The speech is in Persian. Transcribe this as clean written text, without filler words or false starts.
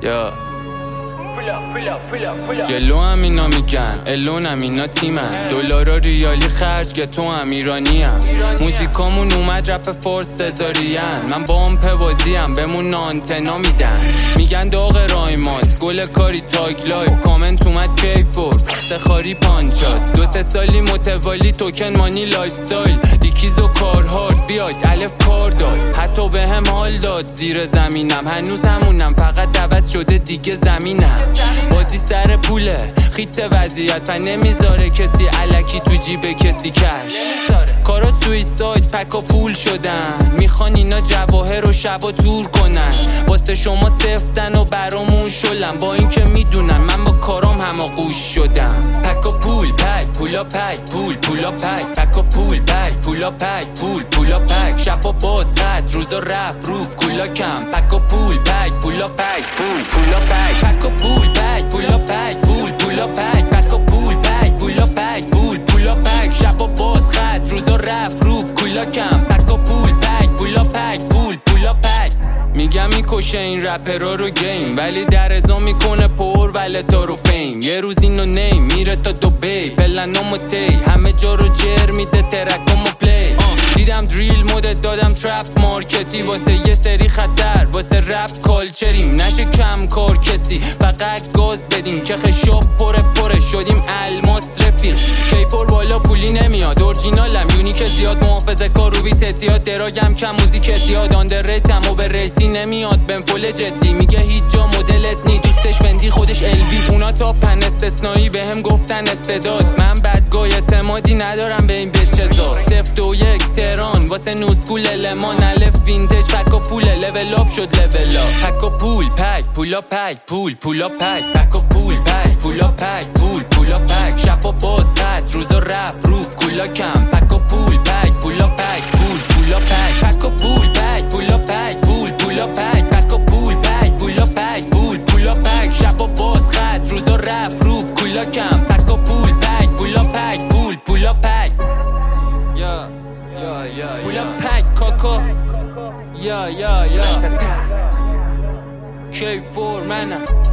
یا جلو هم اینا میگن الون هم اینا تیمن دلارا ریالی خرج گتو هم ایرانی هم موزیکامون اومد رپ فورس سزارین من با هم پوازیم بمون نانتنا میدن میگن داغ رایمات گل کاری تاگ لایف کامنت اومد کیفور سخاری پانچات 2-3 سالی متوالی توکن مانی لایف ستایل دیکیز و کار هارد بیاید الف کار داد حتی به هم حال داد زیر زمینم هنوز همونم فقط عوض شده دیگه زمینم بازی سر پوله خیت وضعیت و نمیذاره کسی الکی تو جیب کسی کش کارا سویساید پک و پول شدن میخوان اینا جواهر و شبا تور کنن واسه شما سفتن و برامون شلن با اینکه میدونن من با کارام هماغوش شدم پک و پول پک پولا پک پول پولا پک پک و پول پک پولا پک پول پولا پک شبا باز خط روزا رفت روف کولا کم پک و پول پک پولا پک پول پولا پک پک و پول پک پولا پک پول پولا پک پک و پول پک پولا پک پول پولا پک شبا باز خط روزا رفت روف کولا کم پک و پول پک پولا پک پول پولا پک میگم میکشه این رپرها رو گیم ولی در ازا میکنه پر ولتا رو فیم یه روز اینو نیم میره تا دوبی پلنامو تی همه جا رو جر میده ترکامو پلی دیدم دریل مدت دادم ترپ مارکتی واسه یه سری خطر واسه رپ کالچریم نشه کم کار کسی فقط گاز بدیم که خشاب پره شدیم الماس رفیق کیفور بالا پولی نمیاد اورجینالم یونیک زیاد محافظه کار رو بیت اتیاد دراگم کم موزیک اتیاد آندر ریتم اوور ریتی نمیاد بهم فول جدی میگه هیچ جا مدلت نی دوستش وندی خودش الوی اونا تا پن استثنایی بهم گفتن استعداد من بدگاه اعتمادی ندارم به این بچزا 0-2-1 تهران واسه نوسکول لمان الف وینتج پک و پول لول اپ شد لول اپ پک و پول پک پولا پک پول پولا پک پک و پول پک پولا پک پول پولا پک شبا باز خط روزا رفت روف کولا کم پک و پول پک پولا پک پول پولا پک پک و پول پک پولا پک پول پولا پک پک و پول پک پولا پک پول پولا پک شبا باز خط روزا رفت روف کولا کم پک و پول پک پولا پک پول پولا پک یا پولا پک کاکا یا K4 منم